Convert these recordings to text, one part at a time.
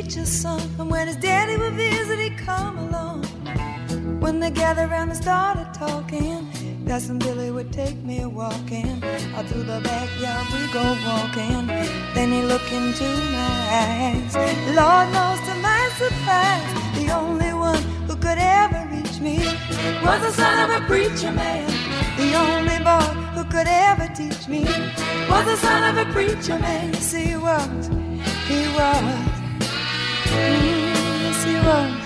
preacher's son. And when his daddy would visit, he'd come along. When they gathered around and started talking, Cousin Billy would take me walking. Out through the backyard we go walking. Then he looked into my eyes. Lord knows to my surprise, the only one who could ever reach me was the son of a preacher man. The only boy who could ever teach me was the son of a preacher man. Yes, he was. He was. Yes, he was.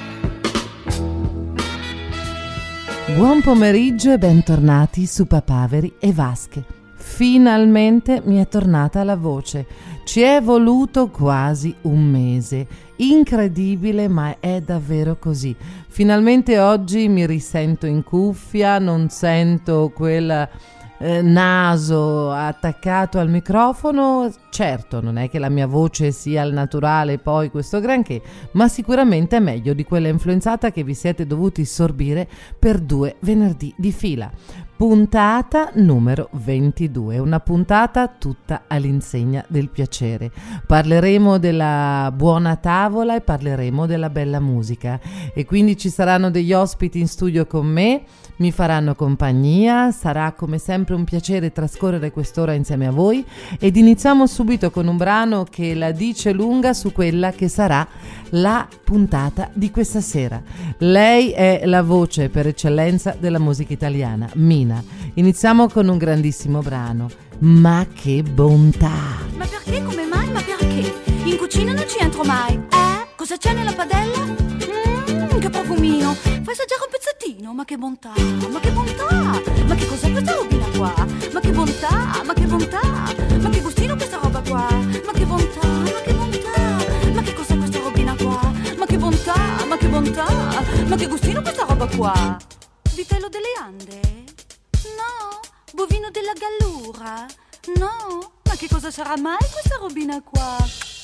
Buon pomeriggio e bentornati su Papaveri e Vasche. Finalmente mi è tornata la voce. Ci è voluto quasi un mese. Incredibile, ma è davvero così. Finalmente oggi mi risento in cuffia, non sento quel naso attaccato al microfono. Certo, non è che la mia voce sia al naturale poi questo granché, ma sicuramente è meglio di quella influenzata che vi siete dovuti sorbire per 2 venerdì di fila. Puntata numero 22, una puntata tutta all'insegna del piacere. Parleremo della buona tavola e parleremo della bella musica, e quindi ci saranno degli ospiti in studio con me, mi faranno compagnia, sarà come sempre un piacere trascorrere quest'ora insieme a voi, ed iniziamo subito con un brano che la dice lunga su quella che sarà la puntata di questa sera. Lei è la voce per eccellenza della musica italiana, Mina. Iniziamo con un grandissimo brano. Ma che bontà! Ma perché? Come mai? Ma perché? In cucina non ci entro mai. Cosa c'è nella padella? Che profumino! Fai assaggiare un pezzettino. Ma che bontà! Ma che bontà! Ma che cos'è questa robina qua? Ma che bontà! Ma che bontà! Ma che gustino questa roba qua? Ma che bontà! Ma che bontà! Ma che cos'è questa robina qua? Ma che bontà! Ma che bontà! Ma che gustino questa roba qua? Vitello delle Ande? No, bovino della Gallura? No, ma che cosa sarà mai questa robina qua?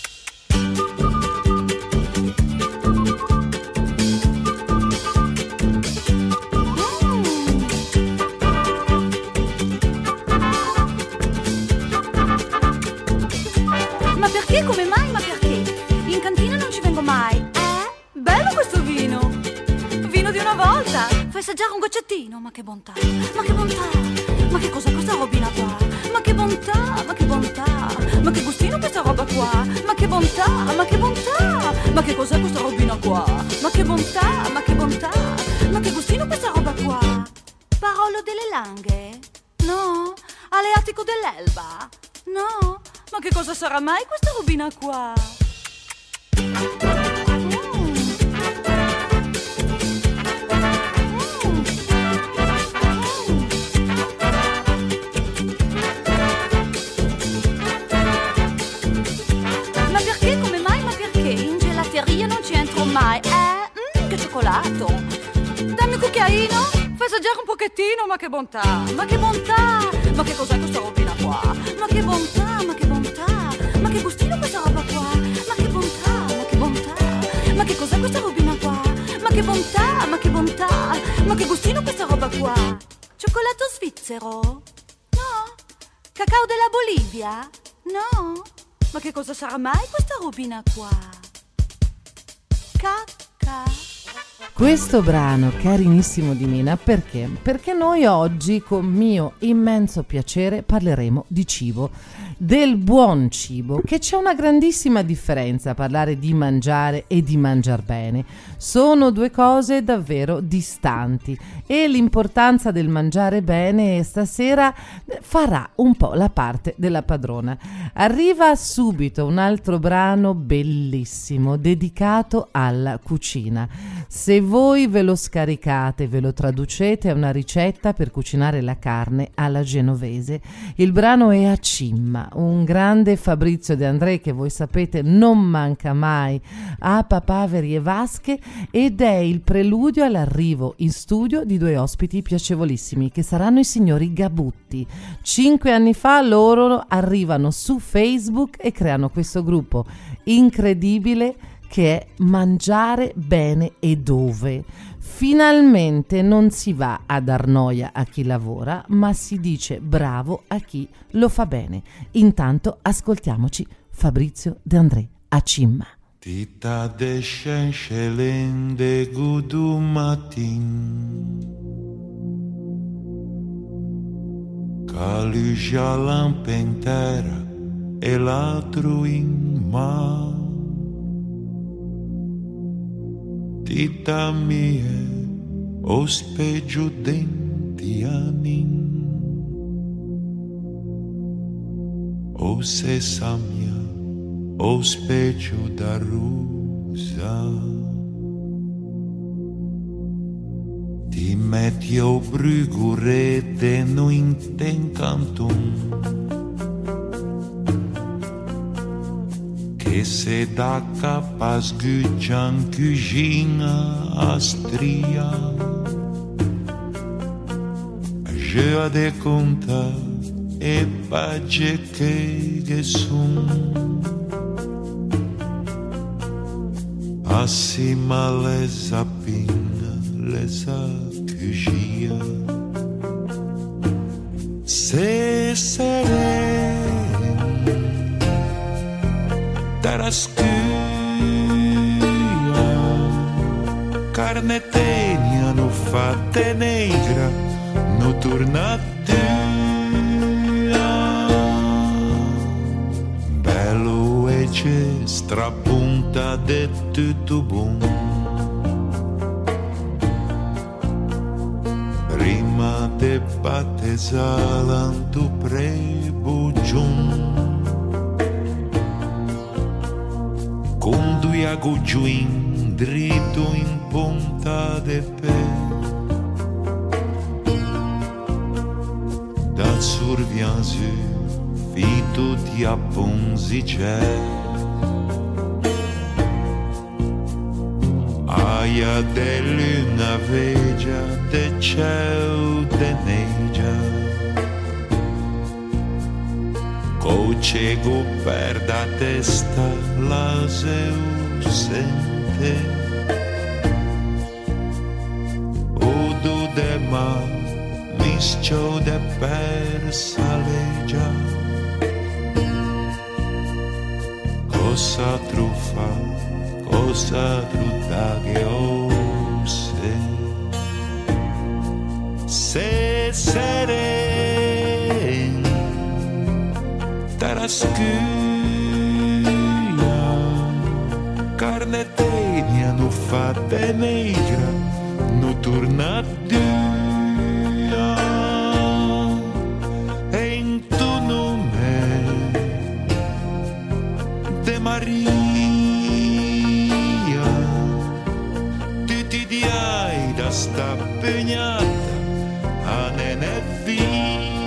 Ma perché? Come mai? Ma perché? In cantina non ci vengo mai. Bello questo vino! Vino di una volta! Fai assaggiare un goccettino, ma che bontà, ma che bontà, ma che cos'è questa robina qua? Ma che bontà, ma che bontà, ma che gustino questa roba qua? Ma che bontà, ma che bontà, ma che cos'è questa robina qua? Ma che bontà, ma che bontà, ma che gustino questa roba qua? Parolo delle Langhe? No? Aleatico dell'Elba? No? Ma che cosa sarà mai questa robina qua? Mai. Che cioccolato! Dammi un cucchiaino, fai assaggiare un pochettino, ma che bontà! Ma che bontà! Ma che cos'è questa robina qua? Ma che bontà, ma che bontà! Ma che gustino questa roba qua? Ma che bontà, ma che bontà! Ma che cos'è questa robina qua? Ma che bontà, ma che bontà! Ma che gustino questa roba qua? Cioccolato svizzero? No? Cacao della Bolivia? No? Ma che cosa sarà mai questa robina qua? Cacca. Questo brano carinissimo di Mina, perché? Perché noi oggi con mio immenso piacere parleremo di cibo, del buon cibo, che c'è una grandissima differenza a parlare di mangiare e di mangiar bene. Sono 2 cose davvero distanti, e l'importanza del mangiare bene stasera farà un po' la parte della padrona. Arriva subito un altro brano bellissimo dedicato alla cucina. Se voi ve lo scaricate, ve lo traducete, è una ricetta per cucinare la carne alla genovese. Il brano è A Cimma, un grande Fabrizio De André che voi sapete non manca mai a Papaveri e Vasche, ed è il preludio all'arrivo in studio di 2 ospiti piacevolissimi che saranno i signori Gabutti. 5 anni fa loro arrivano su Facebook e creano questo gruppo incredibile che è Mangiare bene e dove. Finalmente non si va a dar noia a chi lavora, ma si dice bravo a chi lo fa bene. Intanto ascoltiamoci Fabrizio De André, A Cimma. Tita descencelende gudu matin Caluja lampa in terra e l'altro in mar Tita mia ospeggio denti anni O sessa mia ospeggio da rosa Ti metti o brugurete no in canton Che se da capas gugian cucina astria Je de conta e pace che son Acima les apina, les accugia Se sereni Tarascuia Carne tegna no fatte negra No tornatua Bello e c'è strapunta de tutto buon Prima de battesalan tu prebugiun Con due agugiuin dritto in punta de pe Dal survianzu fito di apponzi c'è Aia de luna vegia de ciel de negia Cocego per da testa la seu sente Odo de ma miscio de per salegia Cosa truffa, cosa trutta che ose Se seren tarascuia Carne tegna no fatte negra no torna dua E in tu nome de Maria Tutti diai da sta pegnata a nene via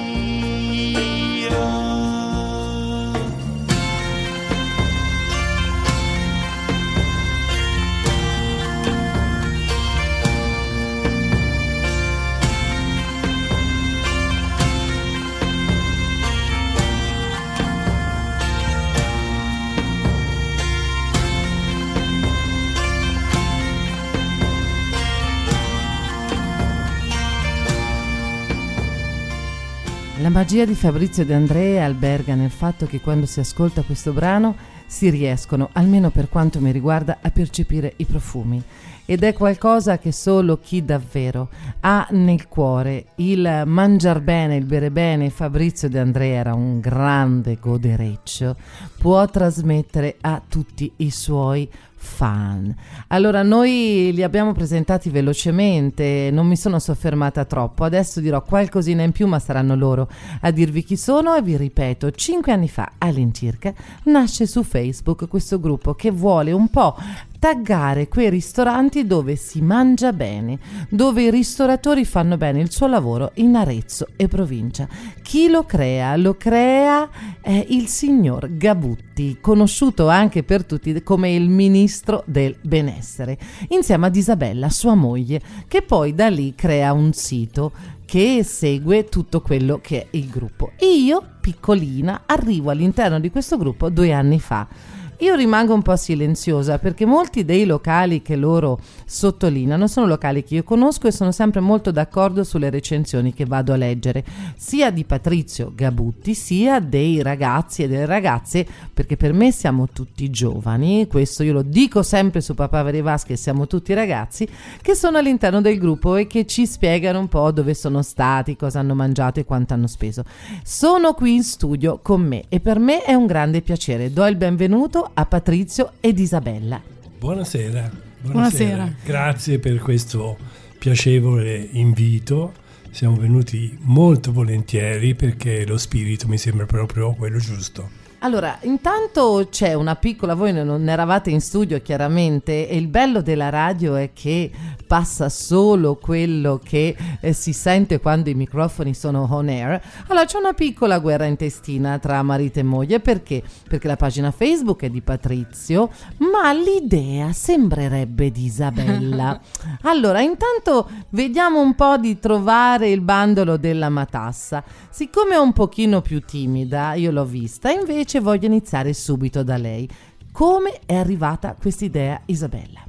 La magia di Fabrizio De André alberga nel fatto che quando si ascolta questo brano si riescono, almeno per quanto mi riguarda, a percepire i profumi. Ed è qualcosa che solo chi davvero ha nel cuore il mangiar bene, il bere bene, Fabrizio De André era un grande godereccio, può trasmettere a tutti i suoi fan. Allora noi li abbiamo presentati velocemente, non mi sono soffermata troppo, adesso dirò qualcosina in più ma saranno loro a dirvi chi sono e vi ripeto, 5 anni fa all'incirca nasce su Facebook questo gruppo che vuole un po' taggare quei ristoranti dove si mangia bene, dove i ristoratori fanno bene il suo lavoro in Arezzo e provincia. Chi lo crea? Lo crea il signor Gabutti, conosciuto anche per tutti come il ministro del benessere, insieme ad Isabella, sua moglie, che poi da lì crea un sito che segue tutto quello che è il gruppo. Io, piccolina, arrivo all'interno di questo gruppo 2 anni fa. io rimango un po' silenziosa perché molti dei locali che loro sottolineano sono locali che io conosco e sono sempre molto d'accordo sulle recensioni che vado a leggere, sia di Patrizio Gabutti sia dei ragazzi e delle ragazze, perché per me siamo tutti giovani, questo io lo dico sempre su Papà Veri Vasche, siamo tutti ragazzi che sono all'interno del gruppo e che ci spiegano un po' dove sono stati, cosa hanno mangiato e quanto hanno speso. Sono qui in studio con me e per me è un grande piacere. Do il benvenuto a Patrizio ed Isabella. Buonasera. Grazie per questo piacevole invito. Siamo venuti molto volentieri perché lo spirito mi sembra proprio quello giusto. Allora, intanto c'è una piccola, voi non eravate in studio chiaramente, e il bello della radio è che passa solo quello che si sente quando i microfoni sono on air. Allora c'è una piccola guerra intestina tra marito e moglie, perché? Perché la pagina Facebook è di Patrizio, ma l'idea sembrerebbe di Isabella. Allora, intanto vediamo un po' di trovare il bandolo della matassa. Siccome è un pochino più timida, io l'ho vista, invece voglio iniziare subito da lei. Come è arrivata quest'idea, Isabella?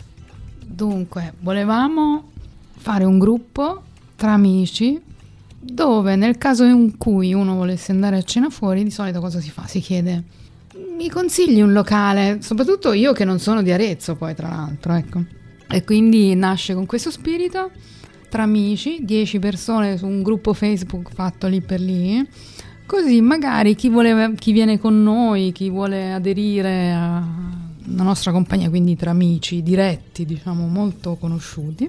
Dunque, volevamo fare un gruppo tra amici dove nel caso in cui uno volesse andare a cena fuori, di solito cosa si fa? Si chiede: mi consigli un locale? Soprattutto io che non sono di Arezzo, poi tra l'altro, ecco. E quindi nasce con questo spirito, tra amici, 10 persone su un gruppo Facebook fatto lì per lì. Così magari chi viene con noi, chi vuole aderire alla nostra compagnia, quindi tra amici diretti, diciamo molto conosciuti,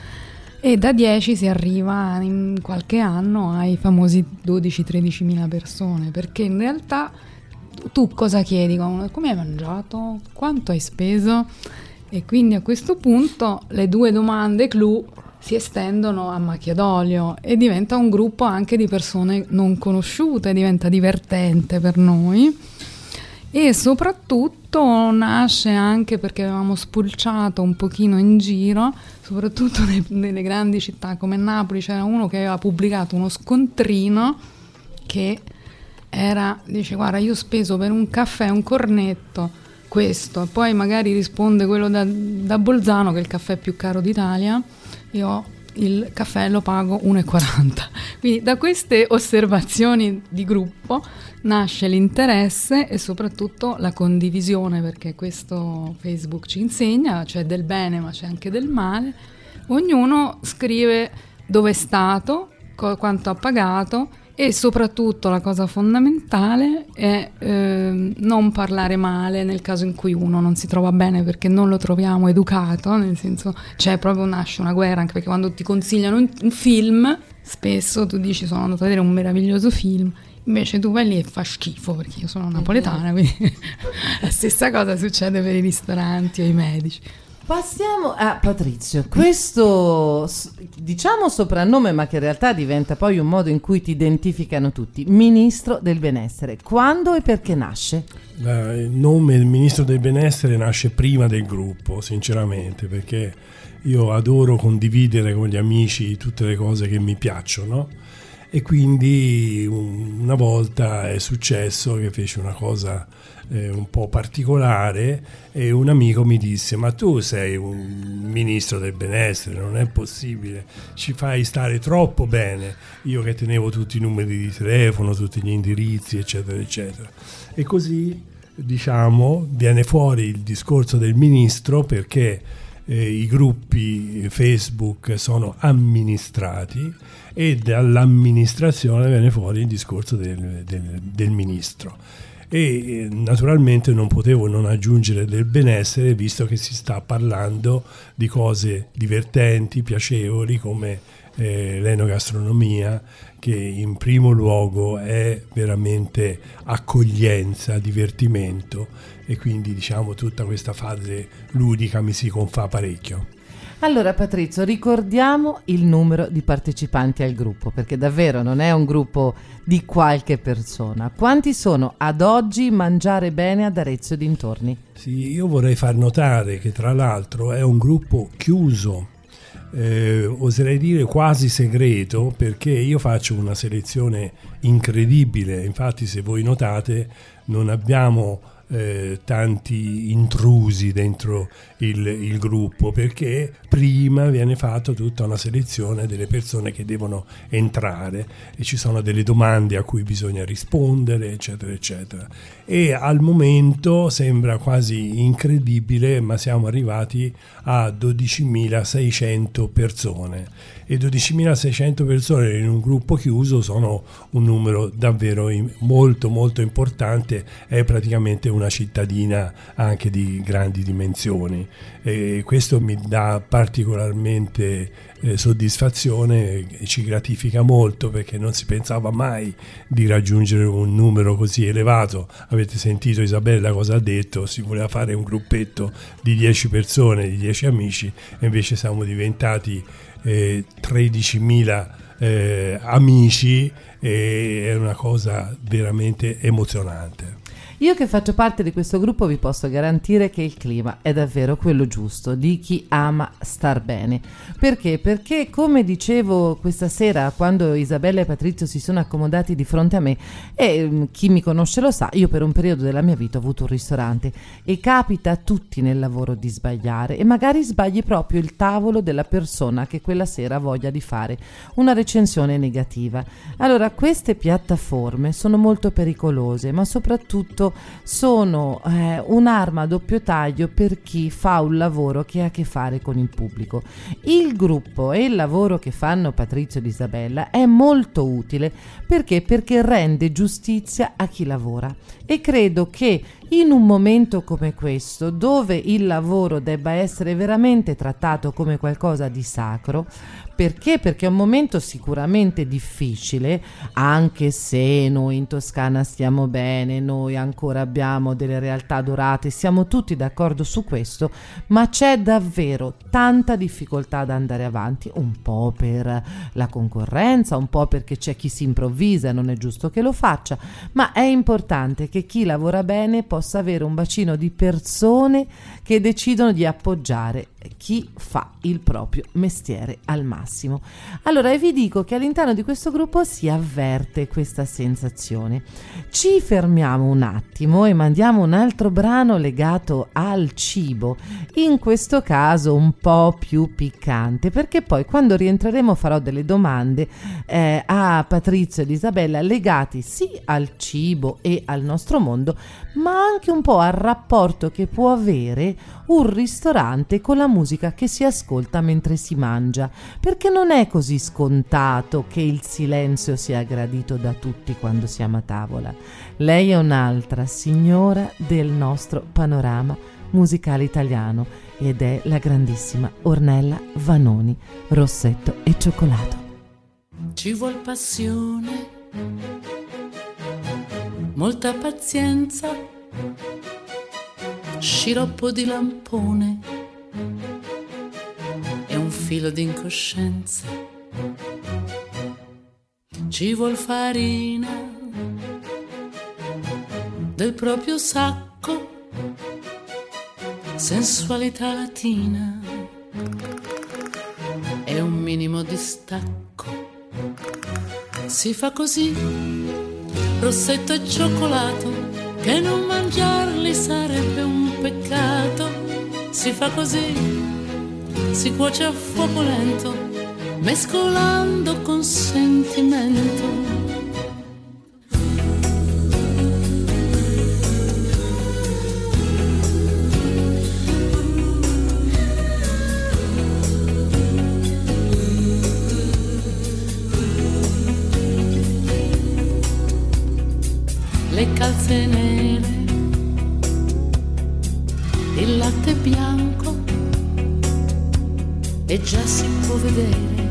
e da 10 si arriva in qualche anno ai famosi 12-13 mila persone, perché in realtà tu cosa chiedi? Come hai mangiato? Quanto hai speso? E quindi a questo punto le due domande clou si estendono a macchia d'olio e diventa un gruppo anche di persone non conosciute, diventa divertente per noi e soprattutto nasce anche perché avevamo spulciato un pochino in giro, soprattutto nelle grandi città come Napoli. C'era uno che aveva pubblicato uno scontrino che dice: guarda, io ho speso per un caffè, un cornetto, questo, e poi magari risponde quello da Bolzano che è il caffè più caro d'Italia, io il caffè lo pago 1,40. Quindi da queste osservazioni di gruppo nasce l'interesse e soprattutto la condivisione, perché questo Facebook ci insegna, c'è del bene ma c'è anche del male. Ognuno scrive dove è stato, quanto ha pagato, e soprattutto la cosa fondamentale è non parlare male nel caso in cui uno non si trova bene, perché non lo troviamo educato, nel senso nasce una guerra, anche perché quando ti consigliano un film spesso tu dici: sono andato a vedere un meraviglioso film, invece tu vai lì e fa schifo, perché io sono napoletana, quindi la stessa cosa succede per i ristoranti o i medici. Passiamo a Patrizio, questo diciamo soprannome, ma che in realtà diventa poi un modo in cui ti identificano tutti, Ministro del Benessere. Quando e perché nasce? Il nome del Ministro del Benessere nasce prima del gruppo, sinceramente, perché io adoro condividere con gli amici tutte le cose che mi piacciono, e quindi una volta è successo che feci una cosa un po' particolare e un amico mi disse: ma tu sei un ministro del benessere, non è possibile, ci fai stare troppo bene. Io che tenevo tutti i numeri di telefono, tutti gli indirizzi, eccetera eccetera, e così viene fuori il discorso del ministro, perché i gruppi Facebook sono amministrati e dall'amministrazione viene fuori il discorso del ministro. E naturalmente non potevo non aggiungere del benessere, visto che si sta parlando di cose divertenti, piacevoli, come l'enogastronomia, che in primo luogo è veramente accoglienza, divertimento, e quindi tutta questa fase ludica mi si confà parecchio. Allora Patrizio, ricordiamo il numero di partecipanti al gruppo, perché davvero non è un gruppo di qualche persona. Quanti sono ad oggi Mangiare Bene ad Arezzo e dintorni? Sì, io vorrei far notare che tra l'altro è un gruppo chiuso, oserei dire quasi segreto, perché io faccio una selezione incredibile. Infatti, se voi notate, non abbiamo tanti intrusi dentro il gruppo, perché prima viene fatta tutta una selezione delle persone che devono entrare e ci sono delle domande a cui bisogna rispondere, eccetera eccetera, e al momento sembra quasi incredibile, ma siamo arrivati a 12.600 persone, e 12.600 persone in un gruppo chiuso sono un numero davvero molto molto importante, è praticamente una cittadina anche di grandi dimensioni, e questo mi dà particolarmente soddisfazione e ci gratifica molto, perché non si pensava mai di raggiungere un numero così elevato. Avete sentito Isabella cosa ha detto, si voleva fare un gruppetto di 10 persone, di 10 amici, e invece siamo diventati 13.000 amici, e è una cosa veramente emozionante. Io che faccio parte di questo gruppo vi posso garantire che il clima è davvero quello giusto, di chi ama star bene. Perché? Perché, come dicevo questa sera quando Isabella e Patrizio si sono accomodati di fronte a me, e chi mi conosce lo sa, io per un periodo della mia vita ho avuto un ristorante, e capita a tutti nel lavoro di sbagliare, e magari sbagli proprio il tavolo della persona che quella sera ha voglia di fare una recensione negativa. Allora, queste piattaforme sono molto pericolose, ma soprattutto sono un'arma a doppio taglio per chi fa un lavoro che ha a che fare con il pubblico. Il gruppo e il lavoro che fanno Patrizio ed Isabella è molto utile perché rende giustizia a chi lavora, e credo che in un momento come questo, dove il lavoro debba essere veramente trattato come qualcosa di sacro, perché? Perché è un momento sicuramente difficile, anche se noi in Toscana stiamo bene, noi ancora abbiamo delle realtà dorate, siamo tutti d'accordo su questo, ma c'è davvero tanta difficoltà ad andare avanti, un po' per la concorrenza, un po' perché c'è chi si improvvisa e non è giusto che lo faccia, ma è importante che chi lavora bene possa avere un bacino di persone che decidono di appoggiare chi fa il proprio mestiere al massimo. Allora, vi dico che all'interno di questo gruppo si avverte questa sensazione. Ci fermiamo un attimo e mandiamo un altro brano legato al cibo, in questo caso un po' più piccante, perché poi quando rientreremo farò delle domande a Patrizio ed Isabella legati sì al cibo e al nostro mondo, ma anche un po' al rapporto che può avere un ristorante con la musica che si ascolta mentre si mangia, perché non è così scontato che il silenzio sia gradito da tutti quando siamo a tavola. Lei è un'altra signora del nostro panorama musicale italiano ed è la grandissima Ornella Vanoni, Rossetto e cioccolato. Ci vuol passione, molta pazienza, sciroppo di lampone e un filo di incoscienza. Ci vuol farina del proprio sacco, sensualità latina e un minimo di stacco. Si fa così, rossetto e cioccolato, che non mangiarli sarebbe un peccato. Si fa così, si cuoce a fuoco lento, mescolando con sentimento. Le calze nere, il latte bianco, e già si può vedere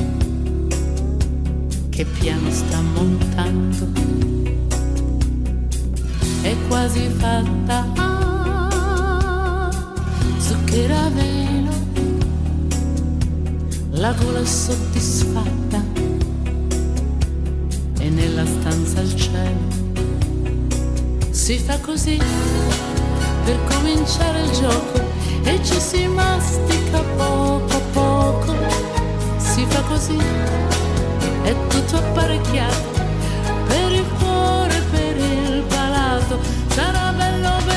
che piano sta montando. È quasi fatta, zucchera a velo, la gola è soddisfatta e nella stanza al cielo. Si fa così per cominciare il gioco e ci si mastica poco a poco. Si fa così, è tutto apparecchiato per il cuore, per il palato. Sarà bello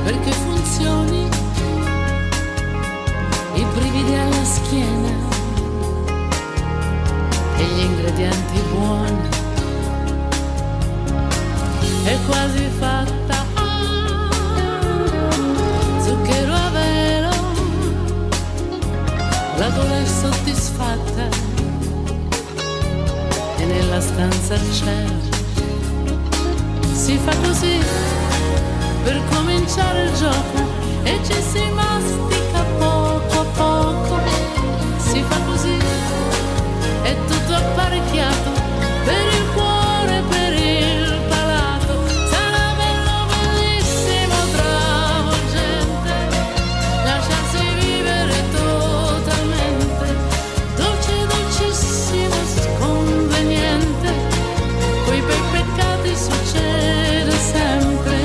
perché funzioni, i brividi alla schiena e gli ingredienti buoni. È quasi fatta, zucchero a velo, la gola è soddisfatta e nella stanza al cielo si fa così per cominciare il gioco e ci si mastica poco a poco, si fa così, è tutto apparecchiato per il cuore, per il palato, sarà bello, bellissimo, travolgente, lasciarsi vivere totalmente, dolce, dolcissimo, sconveniente, coi bei peccati succede sempre,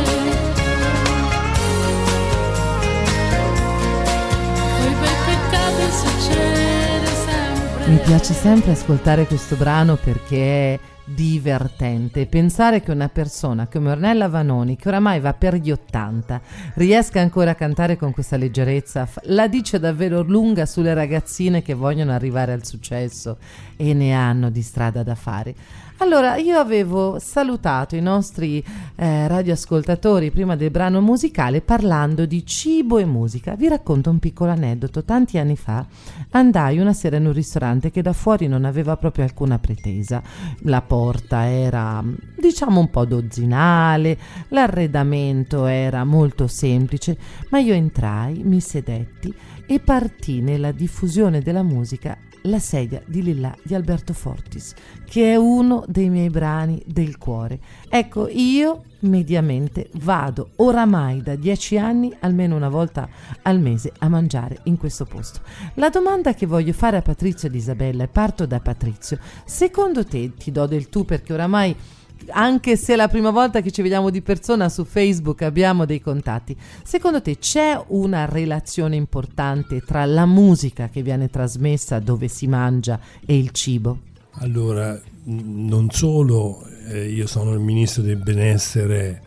coi bei peccati succede sempre. Mi piace sempre ascoltare questo brano perché è divertente. Pensare che una persona come Ornella Vanoni, che oramai va per gli 80, riesca ancora a cantare con questa leggerezza, la dice davvero lunga sulle ragazzine che vogliono arrivare al successo e ne hanno di strada da fare. Allora, io avevo salutato i nostri radioascoltatori prima del brano musicale parlando di cibo e musica. Vi racconto un piccolo aneddoto. Tanti anni fa andai una sera in un ristorante che da fuori non aveva proprio alcuna pretesa. La porta era, diciamo, un po' dozzinale, l'arredamento era molto semplice, ma io entrai, mi sedetti e partì nella diffusione della musica La sedia di Lillà di Alberto Fortis, che è uno dei miei brani del cuore. Ecco, io mediamente vado oramai da 10 anni almeno una volta al mese a mangiare in questo posto. La domanda che voglio fare a Patrizio ed Isabella, e parto da Patrizio: secondo te, ti do del tu perché oramai, anche se è la prima volta che ci vediamo di persona, su Facebook abbiamo dei contatti, secondo te c'è una relazione importante tra la musica che viene trasmessa dove si mangia e il cibo? Allora, non solo io sono il ministro del benessere,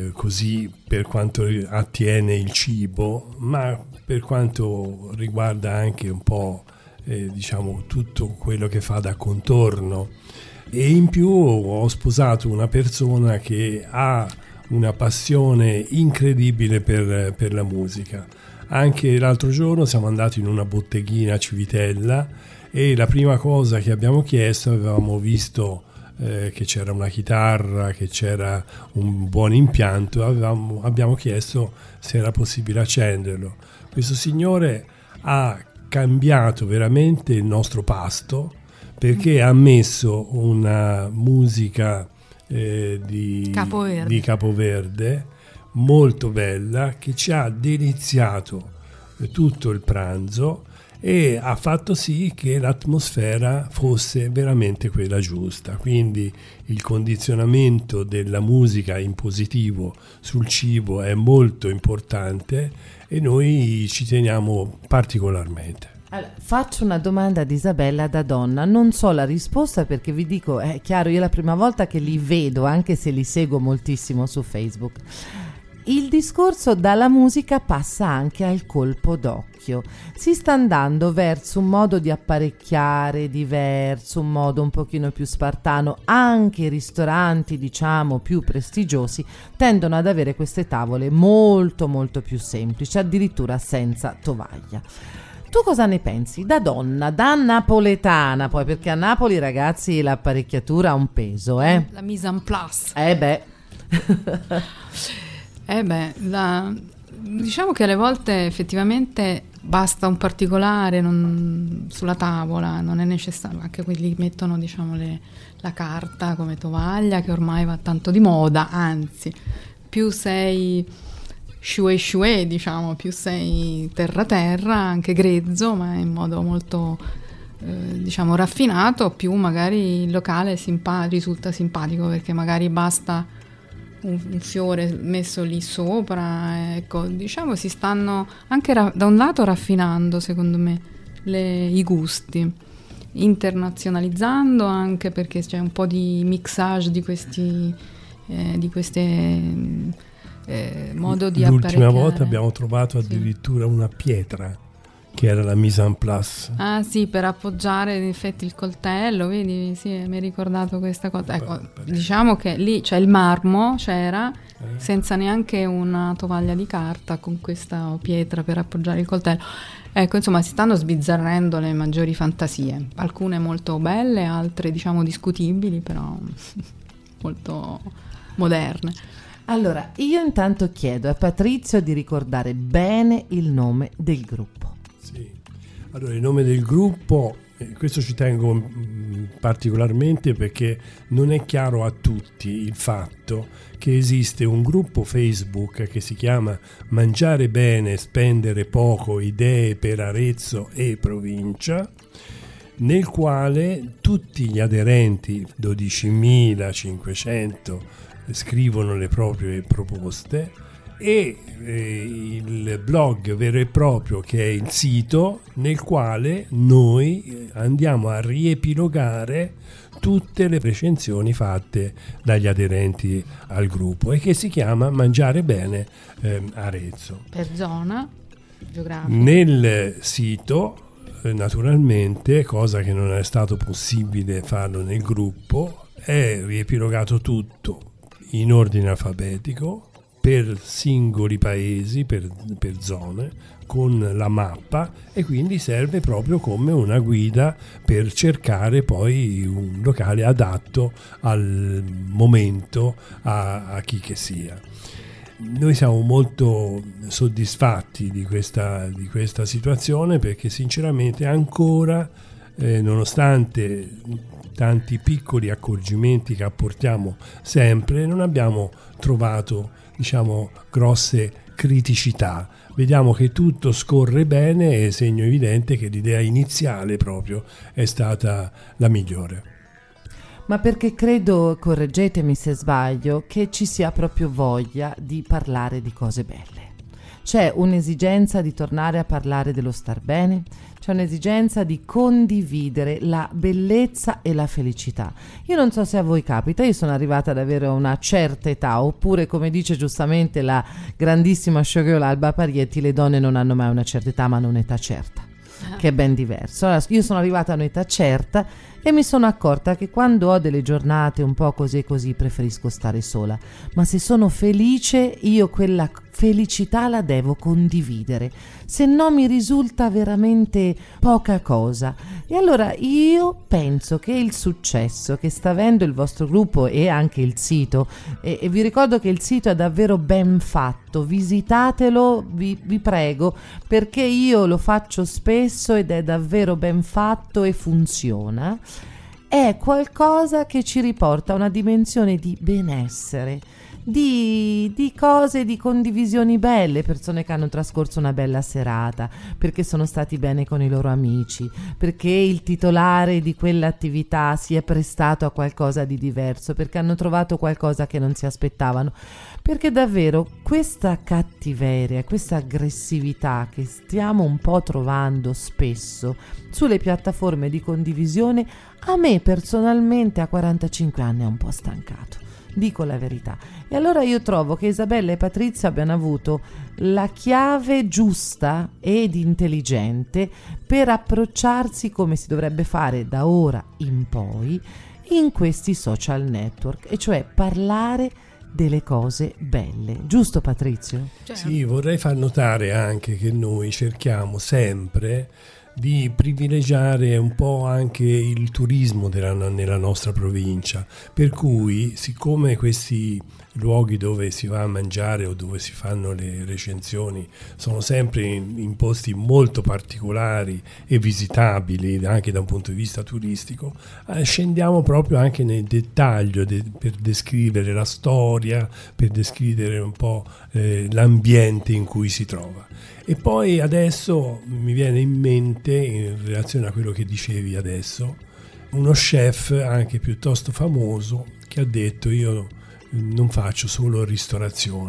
così per quanto attiene il cibo, ma per quanto riguarda anche un po' diciamo tutto quello che fa da contorno. E in più ho sposato una persona che ha una passione incredibile per la musica. Anche l'altro giorno siamo andati in una botteghina a Civitella e la prima cosa che abbiamo chiesto, avevamo visto che c'era una chitarra, che c'era un buon impianto, abbiamo chiesto se era possibile accenderlo. Questo signore ha cambiato veramente il nostro pasto, perché ha messo una musica di Capoverde molto bella, che ci ha deliziato tutto il pranzo e ha fatto sì che l'atmosfera fosse veramente quella giusta. Quindi il condizionamento della musica in positivo sul cibo è molto importante e noi ci teniamo particolarmente. Allora, faccio una domanda ad Isabella da donna, non so la risposta perché vi dico, è chiaro, io è la prima volta che li vedo, anche se li seguo moltissimo su Facebook. Il discorso dalla musica passa anche al colpo d'occhio. Si sta andando verso un modo di apparecchiare diverso, un modo un pochino più spartano. Anche i ristoranti, diciamo, più prestigiosi tendono ad avere queste tavole molto molto più semplici, addirittura senza tovaglia. Tu cosa ne pensi? Da donna, da napoletana, poi, perché a Napoli, ragazzi, l'apparecchiatura ha un peso, La mise en place. Diciamo che alle volte effettivamente basta un particolare sulla tavola, non è necessario, anche quelli che mettono, diciamo, la carta come tovaglia, che ormai va tanto di moda, anzi, più sei shue, diciamo, più sei terra, anche grezzo, ma in modo molto diciamo raffinato, più magari il locale risulta simpatico, perché magari basta un fiore messo lì sopra, ecco, diciamo si stanno anche da un lato raffinando, secondo me, i gusti, internazionalizzando, anche perché c'è un po' di mixage di queste modo di L'ultima apparecchiare. volta abbiamo trovato addirittura una pietra che era la mise en place. Ah sì, per appoggiare in effetti il coltello, vedi, sì, mi hai ricordato questa cosa. Ecco, diciamo che lì c'è il marmo, c'era, senza neanche una tovaglia di carta, con questa pietra per appoggiare il coltello. Ecco, insomma, si stanno sbizzarrendo le maggiori fantasie, alcune molto belle, altre diciamo discutibili, però molto moderne. Allora, io intanto chiedo a Patrizio di ricordare bene il nome del gruppo. Sì. Allora, il nome del gruppo, questo ci tengo particolarmente perché non è chiaro a tutti il fatto che esiste un gruppo Facebook che si chiama Mangiare Bene, Spendere Poco, Idee per Arezzo e Provincia, nel quale tutti gli aderenti, 12.500, scrivono le proprie proposte, e il blog vero e proprio, che è il sito nel quale noi andiamo a riepilogare tutte le recensioni fatte dagli aderenti al gruppo, e che si chiama Mangiare Bene Arezzo. Per zona geografica. Nel sito, naturalmente, cosa che non è stato possibile farlo nel gruppo, è riepilogato tutto in ordine alfabetico, per singoli paesi, per zone, con la mappa, e quindi serve proprio come una guida per cercare poi un locale adatto al momento, a chi che sia. Noi siamo molto soddisfatti di questa situazione, perché sinceramente ancora, nonostante tanti piccoli accorgimenti che apportiamo sempre, non abbiamo trovato, diciamo, grosse criticità. Vediamo che tutto scorre bene, e segno evidente che l'idea iniziale proprio è stata la migliore. Ma perché credo, correggetemi se sbaglio, che ci sia proprio voglia di parlare di cose belle. C'è un'esigenza di tornare a parlare dello star bene, c'è un'esigenza di condividere la bellezza e la felicità. Io non so se a voi capita, io sono arrivata ad avere una certa età, oppure, come dice giustamente la grandissima showgirl Alba Parietti, le donne non hanno mai una certa età, ma hanno un'età certa, che è ben diverso. Allora, io sono arrivata a un'età certa e mi sono accorta che quando ho delle giornate un po' così preferisco stare sola, ma se sono felice io quella felicità la devo condividere, se no mi risulta veramente poca cosa. E allora io penso che il successo che sta avendo il vostro gruppo e anche il sito, e vi ricordo che il sito è davvero ben fatto, visitatelo, vi prego, perché io lo faccio spesso ed è davvero ben fatto e funziona, è qualcosa che ci riporta a una dimensione di benessere, di cose, di condivisioni belle, persone che hanno trascorso una bella serata perché sono stati bene con i loro amici, perché il titolare di quell'attività si è prestato a qualcosa di diverso, perché hanno trovato qualcosa che non si aspettavano, perché davvero questa cattiveria, questa aggressività che stiamo un po' trovando spesso sulle piattaforme di condivisione, a me personalmente a 45 anni è un po' stancato. Dico la verità. E allora io trovo che Isabella e Patrizia abbiano avuto la chiave giusta ed intelligente per approcciarsi come si dovrebbe fare da ora in poi in questi social network, e cioè parlare delle cose belle. Giusto, Patrizio? Sì, vorrei far notare anche che noi cerchiamo sempre di privilegiare un po' anche il turismo nella nostra provincia, per cui, siccome questi luoghi dove si va a mangiare o dove si fanno le recensioni sono sempre in posti molto particolari e visitabili anche da un punto di vista turistico, scendiamo proprio anche nel dettaglio per descrivere la storia, per descrivere un po' l'ambiente in cui si trova. E poi adesso mi viene in mente, in relazione a quello che dicevi adesso, uno chef anche piuttosto famoso che ha detto: io non faccio solo ristorazione,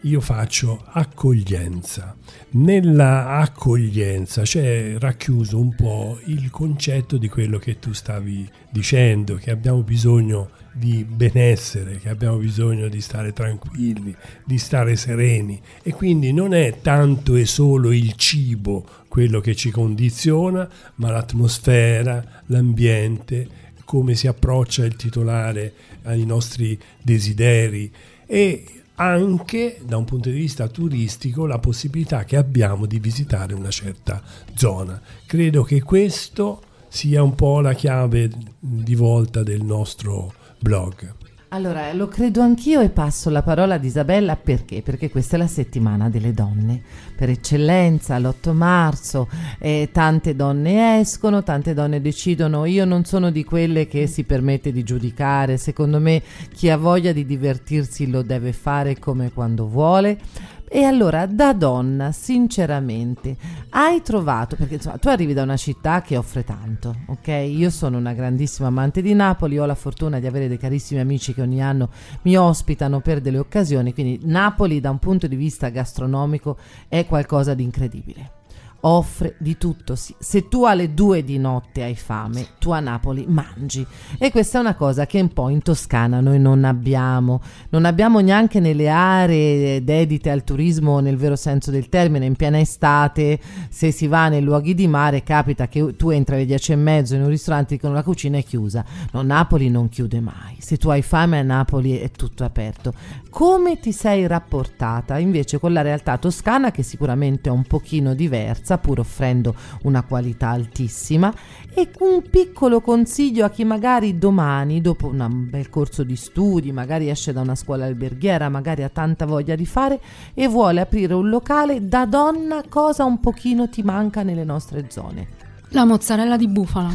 io faccio accoglienza. Nella accoglienza c'è racchiuso un po' il concetto di quello che tu stavi dicendo, che abbiamo bisogno di benessere, che abbiamo bisogno di stare tranquilli, di stare sereni, e quindi non è tanto e solo il cibo quello che ci condiziona, ma l'atmosfera, l'ambiente, come si approccia il titolare ai nostri desideri, e anche da un punto di vista turistico la possibilità che abbiamo di visitare una certa zona. Credo che questo sia un po' la chiave di volta del nostro blog. Allora, lo credo anch'io e passo la parola ad Isabella. Perché? Perché questa è la settimana delle donne. Per eccellenza, l'8 marzo, tante donne escono, tante donne decidono. Io non sono di quelle che si permette di giudicare. Secondo me chi ha voglia di divertirsi lo deve fare come quando vuole. E allora, da donna, sinceramente, hai trovato, perché insomma tu arrivi da una città che offre tanto, ok? Io sono una grandissima amante di Napoli, ho la fortuna di avere dei carissimi amici che ogni anno mi ospitano per delle occasioni, quindi Napoli da un punto di vista gastronomico è qualcosa di incredibile. Offre di tutto. Se tu alle 2 di notte hai fame, tu a Napoli mangi, e questa è una cosa che un po' in Toscana noi non abbiamo neanche nelle aree dedite al turismo nel vero senso del termine. In piena estate, se si va nei luoghi di mare, capita che tu entri alle 10:30 in un ristorante con la cucina è chiusa. No, Napoli non chiude mai. Se tu hai fame a Napoli è tutto aperto. Come ti sei rapportata invece con la realtà toscana, che sicuramente è un pochino diversa, pur offrendo una qualità altissima? E un piccolo consiglio a chi magari domani, dopo un bel corso di studi, magari esce da una scuola alberghiera, magari ha tanta voglia di fare e vuole aprire un locale, da donna cosa un pochino ti manca nelle nostre zone? La mozzarella di bufala.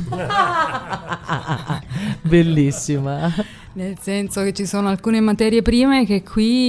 Bellissima. Nel senso che ci sono alcune materie prime che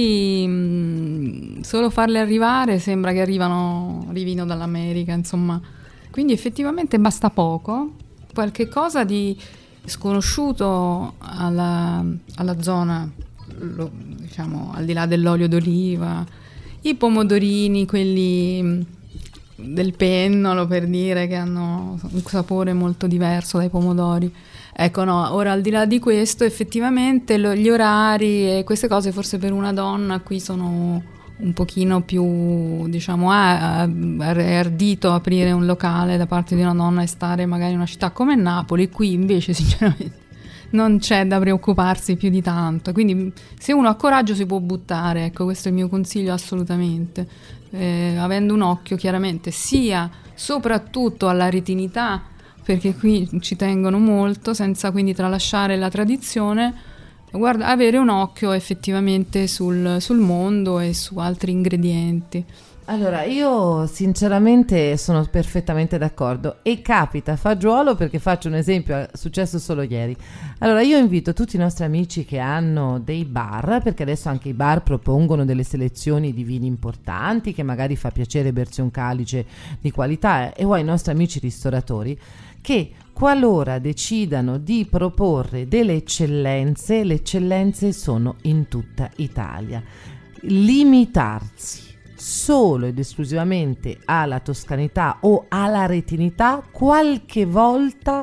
qui solo farle arrivare sembra che arrivino dall'America, insomma. Quindi effettivamente basta poco, qualche cosa di sconosciuto alla zona, diciamo al di là dell'olio d'oliva, i pomodorini, quelli del pennolo, per dire, che hanno un sapore molto diverso dai pomodori. Ecco, no, ora al di là di questo, effettivamente gli orari e queste cose forse per una donna qui sono un pochino più, diciamo, è ardito aprire un locale da parte di una donna e stare magari in una città come Napoli. Qui invece sinceramente non c'è da preoccuparsi più di tanto, quindi se uno ha coraggio si può buttare, ecco, questo è il mio consiglio assolutamente, avendo un occhio chiaramente sia soprattutto alla retinità, perché qui ci tengono molto, senza quindi tralasciare la tradizione, avere un occhio effettivamente sul mondo e su altri ingredienti. Allora, io sinceramente sono perfettamente d'accordo, e capita fagiolo, perché faccio un esempio, è successo solo ieri. Allora, io invito tutti i nostri amici che hanno dei bar, perché adesso anche i bar propongono delle selezioni di vini importanti, che magari fa piacere bersi un calice di qualità, e i nostri amici ristoratori, che qualora decidano di proporre delle eccellenze, le eccellenze sono in tutta Italia. Limitarsi solo ed esclusivamente alla toscanità o alla retinità qualche volta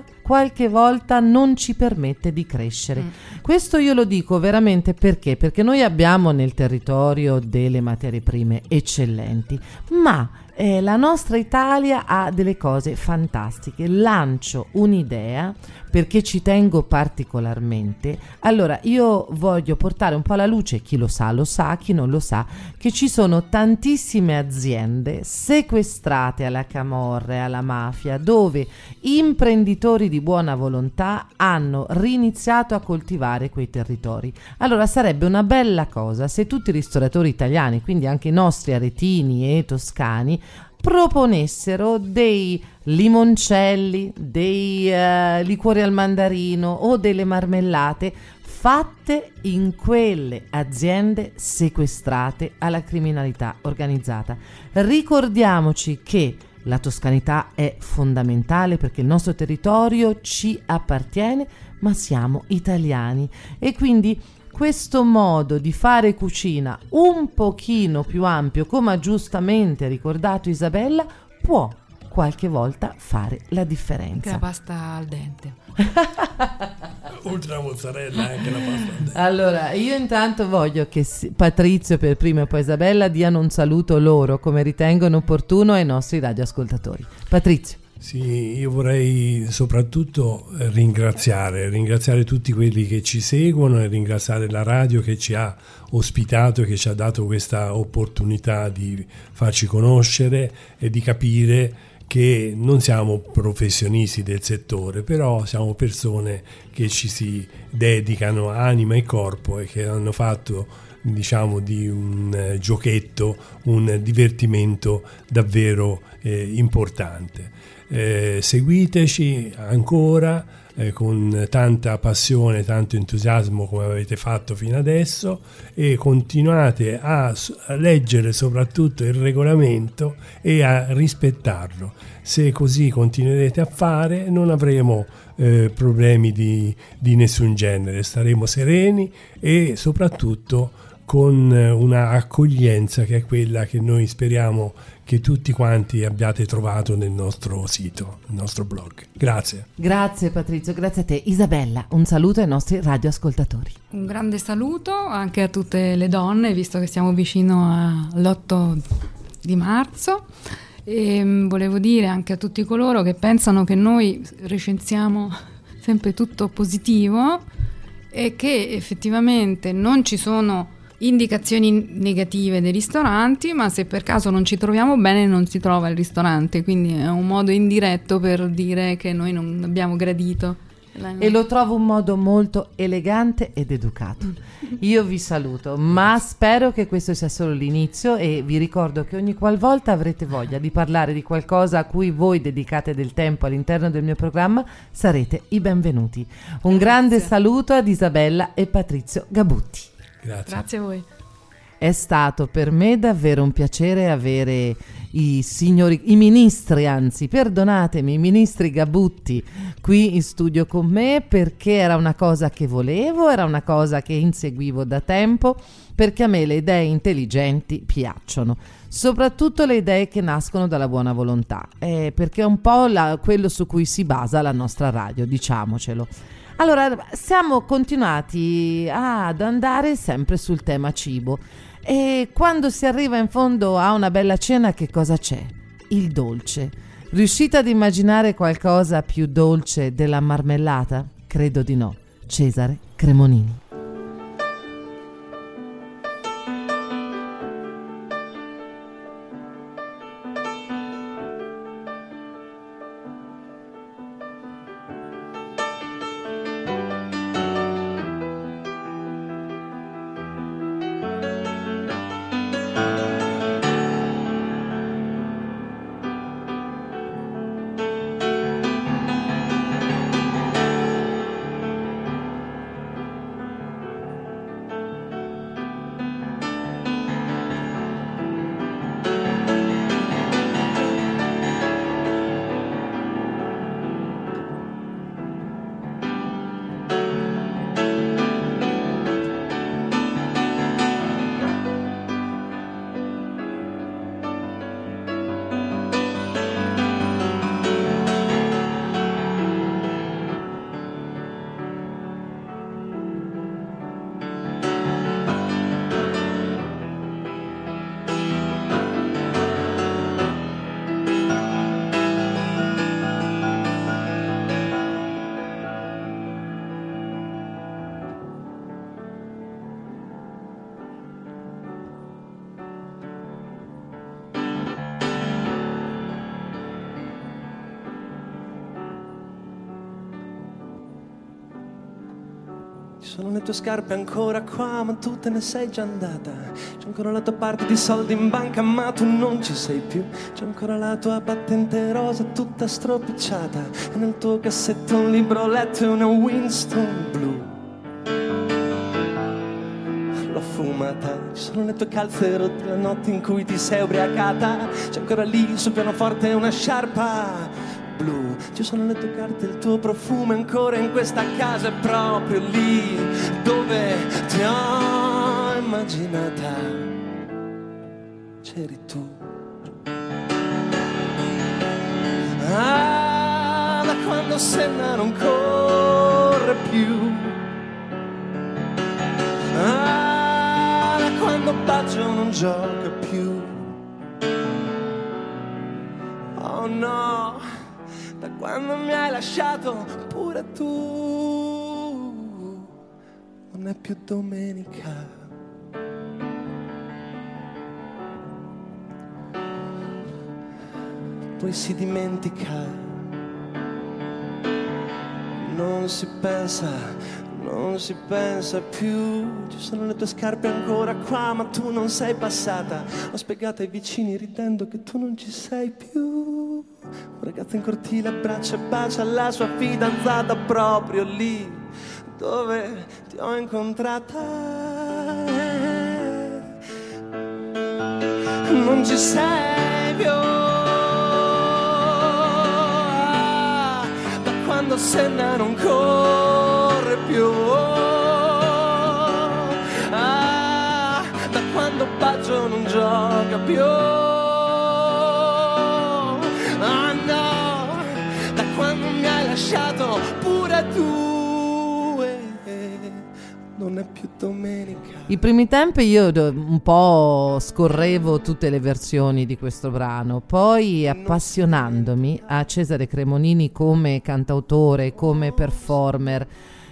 non ci permette di crescere. Questo io lo dico veramente perché noi abbiamo nel territorio delle materie prime eccellenti, ma la nostra Italia ha delle cose fantastiche. Lancio un'idea perché ci tengo particolarmente. Allora, io voglio portare un po' alla luce, chi lo sa, chi non lo sa, che ci sono tantissime aziende sequestrate alla camorra e alla mafia, dove imprenditori di buona volontà hanno riniziato a coltivare quei territori. Allora sarebbe una bella cosa se tutti i ristoratori italiani, quindi anche i nostri aretini e toscani, proponessero dei limoncelli, dei liquori al mandarino o delle marmellate fatte in quelle aziende sequestrate alla criminalità organizzata. Ricordiamoci che la toscanità è fondamentale perché il nostro territorio ci appartiene, ma siamo italiani, e quindi questo modo di fare cucina un pochino più ampio, come ha giustamente ricordato Isabella, può qualche volta fare la differenza. Anche la pasta al dente. Oltre alla mozzarella anche la pasta al dente. Allora, io intanto voglio che Patrizio per primo e poi Isabella diano un saluto loro, come ritengono opportuno, ai nostri radioascoltatori. Patrizio. Sì, io vorrei soprattutto ringraziare tutti quelli che ci seguono e ringraziare la radio che ci ha ospitato e che ci ha dato questa opportunità di farci conoscere e di capire che non siamo professionisti del settore, però siamo persone che ci si dedicano anima e corpo e che hanno fatto, diciamo, di un giochetto un divertimento davvero importante. Seguiteci ancora con tanta passione, tanto entusiasmo come avete fatto fino adesso, e continuate a leggere soprattutto il regolamento e a rispettarlo. Se così continuerete a fare non avremo problemi di nessun genere, staremo sereni e soprattutto con una accoglienza che è quella che noi speriamo che tutti quanti abbiate trovato nel nostro sito, nel nostro blog. Grazie. Grazie Patrizio, grazie a te. Isabella, un saluto ai nostri radioascoltatori. Un grande saluto anche a tutte le donne, visto che siamo vicino all'8 di marzo. E volevo dire anche a tutti coloro che pensano che noi recensiamo sempre tutto positivo e che effettivamente non ci sono indicazioni negative dei ristoranti, ma se per caso non ci troviamo bene non si trova il ristorante, quindi è un modo indiretto per dire che noi non abbiamo gradito. E lo trovo un modo molto elegante ed educato. Io vi saluto, ma spero che questo sia solo l'inizio e vi ricordo che ogni qualvolta avrete voglia di parlare di qualcosa a cui voi dedicate del tempo all'interno del mio programma, sarete i benvenuti. Un grande saluto ad Isabella e Patrizio Gabutti. Grazie a voi. È stato per me davvero un piacere avere i ministri Gabutti qui in studio con me, perché era una cosa che volevo, era una cosa che inseguivo da tempo, perché a me le idee intelligenti piacciono, soprattutto le idee che nascono dalla buona volontà, perché è un po' quello su cui si basa la nostra radio, diciamocelo. Allora, siamo continuati ad andare sempre sul tema cibo e quando si arriva in fondo a una bella cena, che cosa c'è? Il dolce. Riuscite ad immaginare qualcosa più dolce della marmellata? Credo di no. Cesare Cremonini. Sono le tue scarpe ancora qua, ma tu te ne sei già andata. C'è ancora la tua parte di soldi in banca, ma tu non ci sei più. C'è ancora la tua patente rosa tutta stropicciata, e nel tuo cassetto un libro letto e una Winston blu. L'ho fumata. Ci sono le tue calze rotte, la notte in cui ti sei ubriacata. C'è ancora lì sul pianoforte una sciarpa blu. Ci sono le tue carte, il tuo profumo ancora in questa casa, è proprio lì dove ti ho immaginata. C'eri tu. Ah, da quando Senna non corre più. Ah, da quando Baggio non gioca più. Oh no, da quando mi hai lasciato pure tu. Non è più domenica. Poi si dimentica. Non si pensa più. Ci sono le tue scarpe ancora qua, ma tu non sei passata. Ho spiegato ai vicini ridendo che tu non ci sei più. Un ragazzo in cortile abbraccia e bacia la sua fidanzata proprio lì dove ti ho incontrata. Non ci sei più. Da quando Senna non corre più. Da quando Baggio non gioca più. No, da quando mi hai lasciato pure tu. Non è più domenica. I primi tempi io un po' scorrevo tutte le versioni di questo brano, poi appassionandomi a Cesare Cremonini come cantautore, come performer,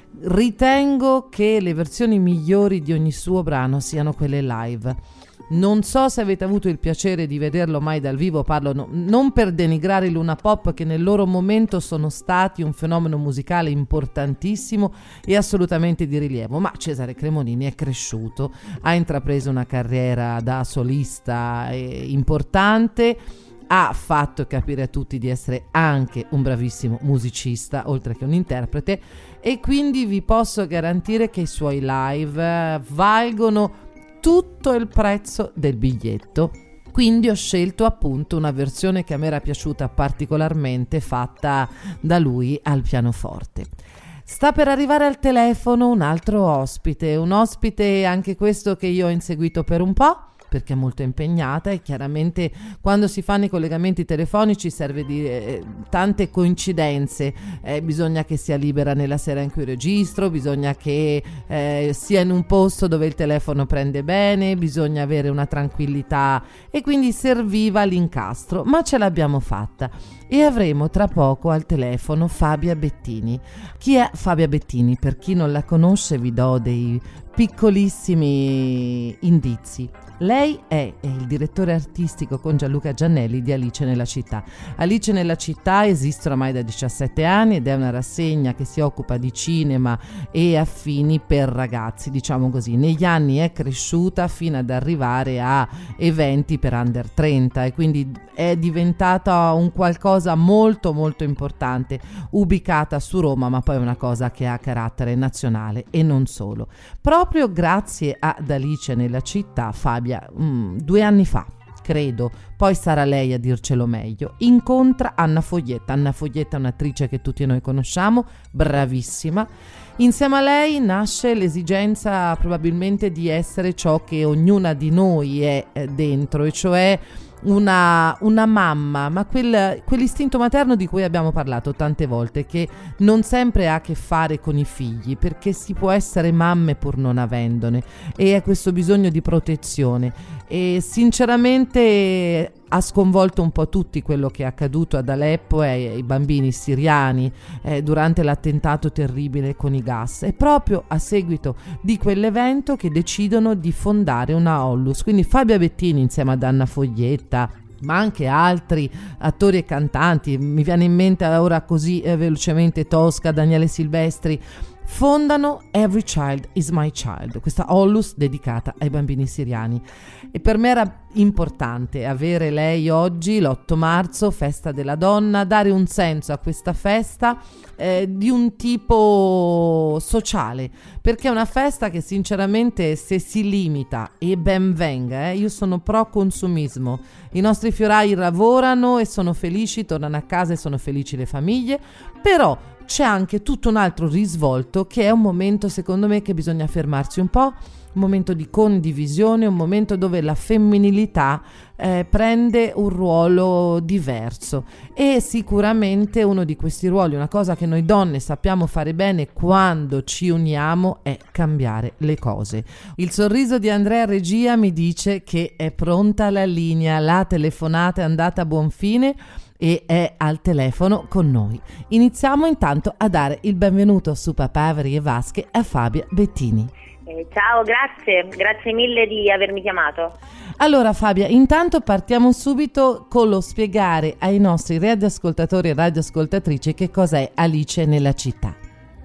ritengo che le versioni migliori di ogni suo brano siano quelle live. Non so se avete avuto il piacere di vederlo mai dal vivo, parlo non per denigrare i Luna Pop, che nel loro momento sono stati un fenomeno musicale importantissimo e assolutamente di rilievo, ma Cesare Cremonini è cresciuto, ha intrapreso una carriera da solista importante, ha fatto capire a tutti di essere anche un bravissimo musicista oltre che un interprete, e quindi vi posso garantire che i suoi live valgono tutto il prezzo del biglietto. Quindi ho scelto appunto una versione che a me era piaciuta particolarmente, fatta da lui al pianoforte. Sta per arrivare al telefono un altro ospite, un ospite anche questo che io ho inseguito per un po', perché è molto impegnata, e chiaramente quando si fanno i collegamenti telefonici serve di tante coincidenze, bisogna che sia libera nella sera in cui registro, bisogna che sia in un posto dove il telefono prende bene, bisogna avere una tranquillità, e quindi serviva l'incastro, ma ce l'abbiamo fatta e avremo tra poco al telefono Fabia Bettini. Chi è Fabia Bettini? Per chi non la conosce vi do dei piccolissimi indizi. Lei è il direttore artistico con Gianluca Giannelli di Alice nella città. Alice nella città esiste oramai da 17 anni ed è una rassegna che si occupa di cinema e affini per ragazzi, diciamo così. Negli anni è cresciuta fino ad arrivare a eventi per under 30 e quindi è diventata un qualcosa molto molto importante, ubicata su Roma, ma poi è una cosa che ha carattere nazionale e non solo. Proprio grazie ad Alice nella città, Fabia 2 anni fa, credo, poi sarà lei a dircelo meglio, incontra Anna Foglietta. Anna Foglietta è un'attrice che tutti noi conosciamo, bravissima. Insieme a lei nasce l'esigenza probabilmente di essere ciò che ognuna di noi è dentro, e cioè una mamma, ma quell'istinto materno di cui abbiamo parlato tante volte, che non sempre ha a che fare con i figli, perché si può essere mamme pur non avendone, e è questo bisogno di protezione. E sinceramente ha sconvolto un po' tutti quello che è accaduto ad Aleppo e ai bambini siriani durante l'attentato terribile con i gas. È proprio a seguito di quell'evento che decidono di fondare una Onlus. Quindi Fabia Bettini insieme ad Anna Foglietta, ma anche altri attori e cantanti, mi viene in mente ora così velocemente Tosca, Daniele Silvestri, fondano Every Child is My Child, questa onlus dedicata ai bambini siriani. E per me era importante avere lei oggi, l'8 marzo, festa della donna, dare un senso a questa festa di un tipo sociale, perché è una festa che sinceramente, se si limita, e ben venga, io sono pro consumismo, i nostri fiorai lavorano e sono felici, tornano a casa e sono felici le famiglie, però c'è anche tutto un altro risvolto che è un momento, secondo me, che bisogna fermarsi un po', un momento di condivisione, un momento dove la femminilità prende un ruolo diverso, e sicuramente uno di questi ruoli, una cosa che noi donne sappiamo fare bene quando ci uniamo, è cambiare le cose. Il sorriso di Andrea Regia mi dice che è pronta la linea, la telefonata è andata a buon fine e è al telefono con noi. Iniziamo intanto a dare il benvenuto su Papaveri e Vasche a Fabia Bettini. Ciao, grazie mille di avermi chiamato. Allora Fabia, intanto partiamo subito con lo spiegare ai nostri radioascoltatori e radioascoltatrici che cos'è Alice nella città.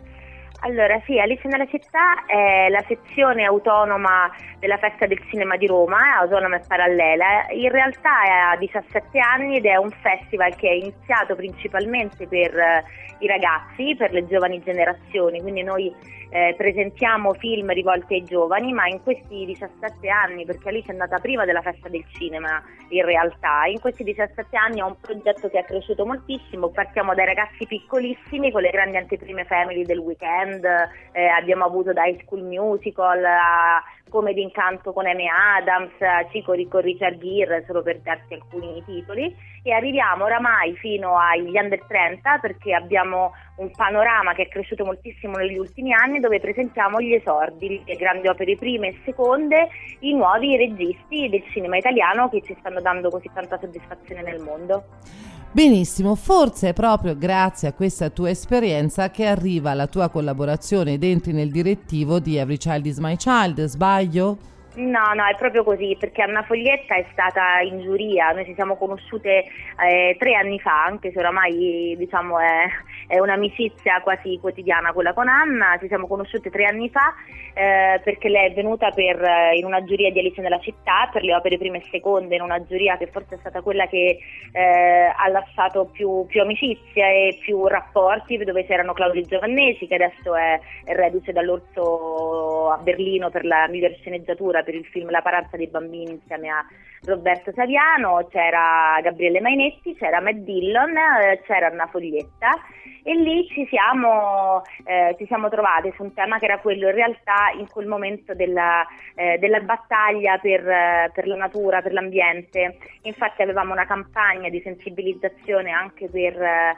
Allora sì, Alice nella città è la sezione autonoma della Festa del Cinema di Roma, è autonoma e parallela. In realtà ha 17 anni ed è un festival che è iniziato principalmente per i ragazzi, per le giovani generazioni, quindi noi presentiamo film rivolti ai giovani, ma in questi 17 anni, perché Alice è nata prima della Festa del Cinema in realtà, in questi 17 anni è un progetto che è cresciuto moltissimo. Partiamo dai ragazzi piccolissimi con le grandi anteprime family del weekend, abbiamo avuto da High School Musical a Comedy Incanto con Amy Adams, Cicori con Richard Gere, solo per darti alcuni titoli, e arriviamo oramai fino agli under 30 perché abbiamo un panorama che è cresciuto moltissimo negli ultimi anni, dove presentiamo gli esordi, le grandi opere prime e seconde, i nuovi registi del cinema italiano che ci stanno dando così tanta soddisfazione nel mondo. Benissimo, forse è proprio grazie a questa tua esperienza che arriva la tua collaborazione ed entri nel direttivo di Every Child is My Child, sbaglio? No, è proprio così, perché Anna Foglietta è stata in giuria, noi ci siamo conosciute 3 anni fa, anche se oramai diciamo è un'amicizia quasi quotidiana quella con Anna. Ci siamo conosciute 3 anni fa perché lei è venuta in una giuria di Alice nella città per le opere prime e seconde, in una giuria che forse è stata quella che ha lasciato più amicizia e più rapporti, dove c'erano Claudio Giovannesi, che adesso è reduce dall'Orso a Berlino per la miglior sceneggiatura per il film La paranza dei bambini insieme a Roberto Saviano, c'era Gabriele Mainetti, c'era Matt Dillon, c'era Anna Foglietta, e lì ci siamo trovate su un tema che era quello in realtà in quel momento della battaglia per la natura, per l'ambiente. Infatti avevamo una campagna di sensibilizzazione anche per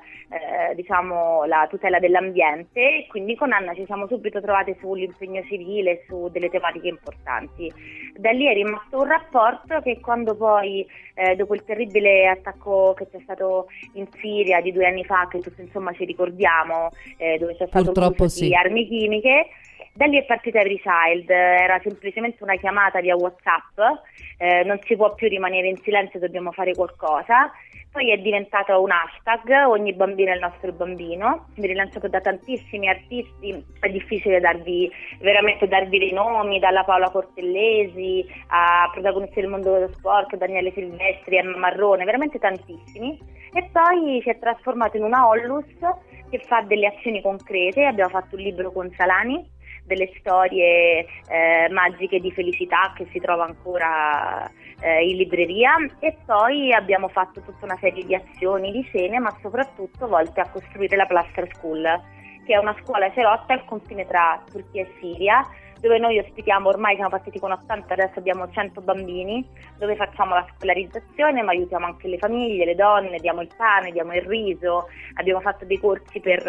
diciamo la tutela dell'ambiente, e quindi con Anna ci siamo subito trovate sull'impegno civile, su delle tematiche importanti. Da lì è rimasto un rapporto che quando poi dopo il terribile attacco che c'è stato in Siria di 2 anni fa, che tutti insomma ci ricordiamo, dove c'è stato l'uso di armi chimiche, da lì è partita Every Child. Era semplicemente una chiamata via WhatsApp, non si può più rimanere in silenzio, dobbiamo fare qualcosa. Poi è diventato un hashtag, ogni bambino è il nostro bambino, rilanciato da tantissimi artisti, è difficile darvi dei nomi, dalla Paola Cortellesi a protagonisti del mondo dello sport, Daniele Silvestri, Emma Marrone, veramente tantissimi. E poi si è trasformato in una onlus che fa delle azioni concrete. Abbiamo fatto un libro con Salani, delle storie magiche di felicità, che si trova ancora in libreria, e poi abbiamo fatto tutta una serie di azioni, di scene, ma soprattutto volte a costruire la Plaster School, che è una scuola cerotta al confine tra Turchia e Siria, dove noi ospitiamo, ormai siamo partiti con 80, adesso abbiamo 100 bambini, dove facciamo la scolarizzazione, ma aiutiamo anche le famiglie, le donne, diamo il pane, diamo il riso, abbiamo fatto dei corsi per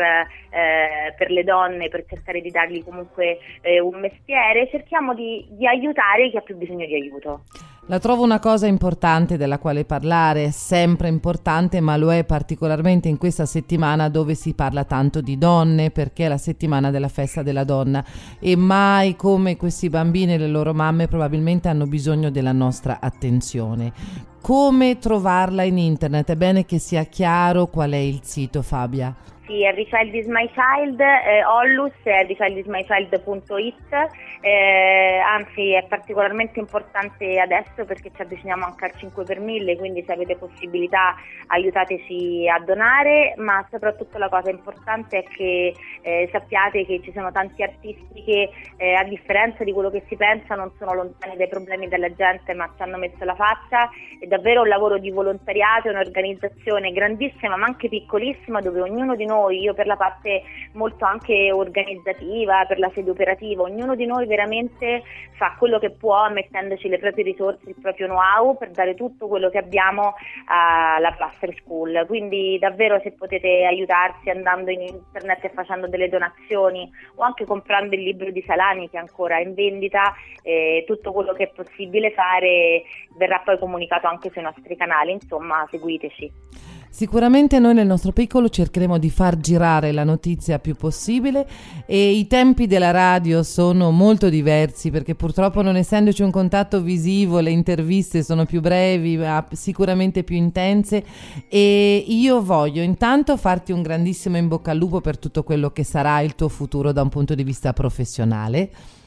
le donne, per cercare di dargli comunque un mestiere, cerchiamo di aiutare chi ha più bisogno di aiuto. La trovo una cosa importante della quale parlare, sempre importante, ma lo è particolarmente in questa settimana dove si parla tanto di donne, perché è la settimana della festa della donna, e mai come questi bambini e le loro mamme probabilmente hanno bisogno della nostra attenzione. Come trovarla in internet? È bene che sia chiaro qual è il sito, Fabia. Sì, Every Child is My Child, Ollus, everychildismychild.it, anzi è particolarmente importante adesso perché ci avviciniamo anche al 5 per 1000, quindi se avete possibilità aiutateci a donare, ma soprattutto la cosa importante è che sappiate che ci sono tanti artisti che a differenza di quello che si pensa non sono lontani dai problemi della gente, ma ci hanno messo la faccia. È davvero un lavoro di volontariato, un'organizzazione grandissima ma anche piccolissima, dove ognuno di noi, io per la parte molto anche organizzativa, per la sede operativa, ognuno di noi veramente fa quello che può mettendoci le proprie risorse, il proprio know-how per dare tutto quello che abbiamo alla Plaster School. Quindi davvero, se potete aiutarsi andando in internet e facendo delle donazioni o anche comprando il libro di Salani che ancora è in vendita, tutto quello che è possibile fare verrà poi comunicato anche sui nostri canali, insomma seguiteci. Sicuramente noi nel nostro piccolo cercheremo di far girare la notizia più possibile, e i tempi della radio sono molto diversi perché purtroppo, non essendoci un contatto visivo, le interviste sono più brevi ma sicuramente più intense, e io voglio intanto farti un grandissimo in bocca al lupo per tutto quello che sarà il tuo futuro da un punto di vista professionale,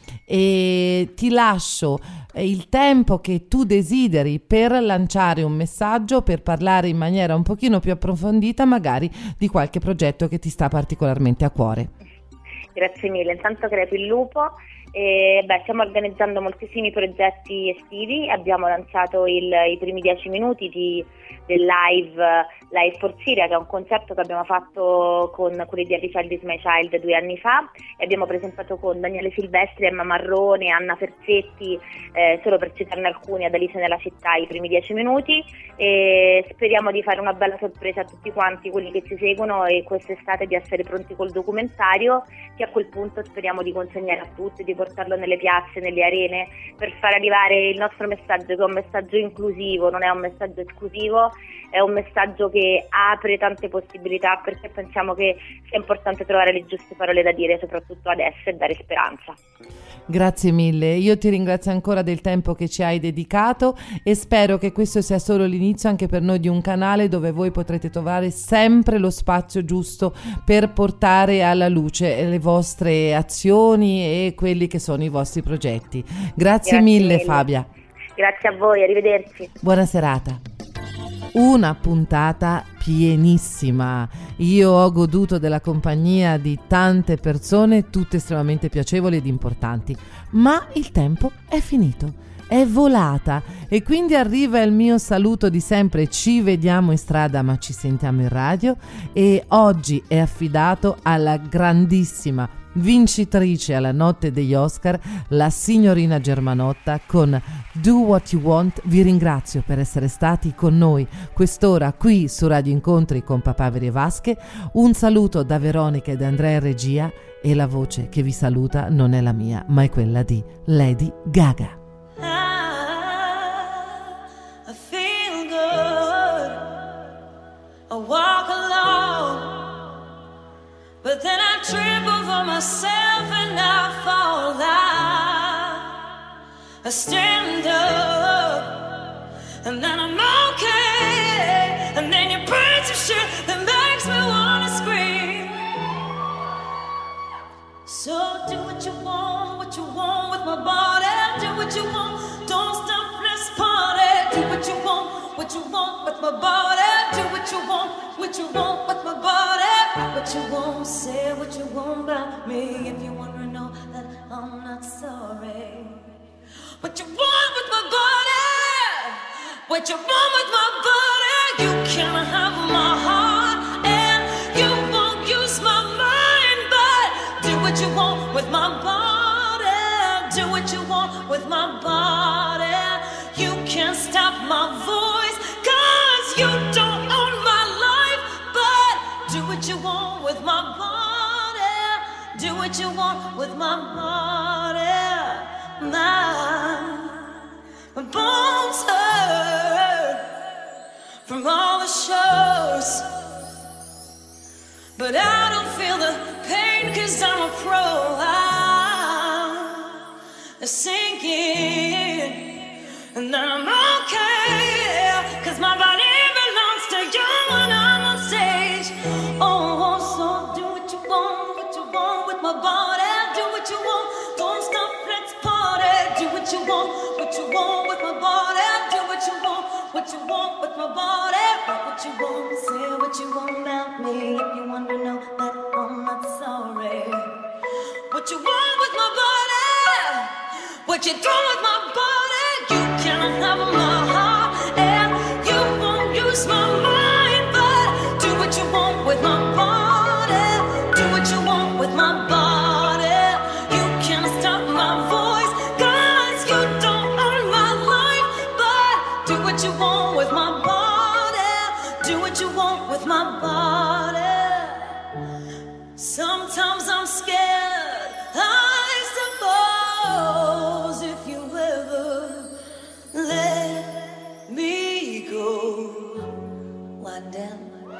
e ti lascio il tempo che tu desideri per lanciare un messaggio, per parlare in maniera un pochino più approfondita magari di qualche progetto che ti sta particolarmente a cuore. Grazie mille, intanto crepi il lupo. Stiamo organizzando moltissimi progetti estivi, abbiamo lanciato i primi 10 minuti del live for Siria, che è un concerto che abbiamo fatto con quelli di Every Child is My Child 2 anni fa, e abbiamo presentato con Daniele Silvestri, Emma Marrone, Anna Ferzetti, solo per citarne alcuni, ad Alice nella città, i primi 10 minuti, e speriamo di fare una bella sorpresa a tutti quanti quelli che ci seguono, e quest'estate di essere pronti col documentario, che a quel punto speriamo di consegnare a tutti, di portarlo nelle piazze, nelle arene, per far arrivare il nostro messaggio, che è un messaggio inclusivo, non è un messaggio esclusivo, è un messaggio che apre tante possibilità, perché pensiamo che sia importante trovare le giuste parole da dire, soprattutto adesso, e dare speranza. Grazie mille, io ti ringrazio ancora del tempo che ci hai dedicato, e spero che questo sia solo l'inizio anche per noi di un canale dove voi potrete trovare sempre lo spazio giusto per portare alla luce le vostre azioni e quelli che sono i vostri progetti. Grazie mille Fabia. Grazie a voi, arrivederci. Buona serata. Una puntata pienissima. Io ho goduto della compagnia di tante persone, tutte estremamente piacevoli ed importanti, ma il tempo è finito, è volata, e quindi arriva il mio saluto di sempre: ci vediamo in strada ma ci sentiamo in radio, e oggi è affidato alla grandissima vincitrice alla notte degli Oscar, la signorina Germanotta, con Do What You Want. Vi ringrazio per essere stati con noi quest'ora qui su Radio Incontri con Papaveri e Vasche. Un saluto da Veronica e da Andrea in regia, e la voce che vi saluta non è la mia ma è quella di Lady Gaga. I feel good, I walk alone, but then I trip over myself and I fall out. I stand up and then I'm okay, and then you burn some shit that makes me wanna scream. So do what you want with my body. Do what you want, don't stop this party. Do what you want with my body. Do what you want with my body. What you want, say what you want about me. If you wanna know that I'm not sorry. What you want with my body, what you want with my body. You can't have my heart and you won't use my mind, but do what you want with my body. Do what you want with my body. You can't stop my voice, 'cause you don't own my life, but do what you want with my body. Do what you want with my body. My bones hurt from all the shows, but I don't feel the pain 'cause I'm a pro. I'm sinking and then I'm okay, 'cause my body belongs to you when I'm on stage. Oh, so with my body. Write what you want, say what you want about me. If you want to know that I'm not sorry. What you want with my body, what you do with my body. You can't have my heart and you won't use my mind. But do what you want with my body. Do what you want with my body. You can't stop my voice, 'cause you don't own my life. But do what you want with my body. Do what you want with my body. Sometimes I'm scared, I suppose, if you ever let me go. Why then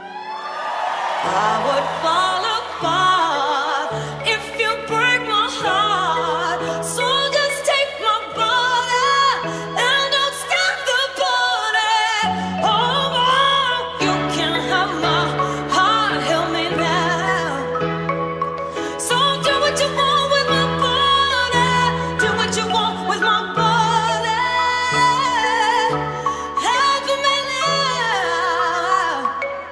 I would fall apart if you break my heart. So just take my body and don't stop the body. Oh, you can have my heart, help me now. So do what you want with my body. Do what you want with my body. Help me now.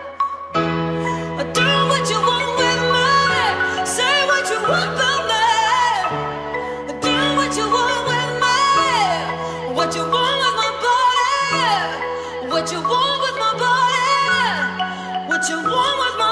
Do what you want with me. Say what you want about me. Do what you want with me. What you want with my body. What you want with my body. What you want with my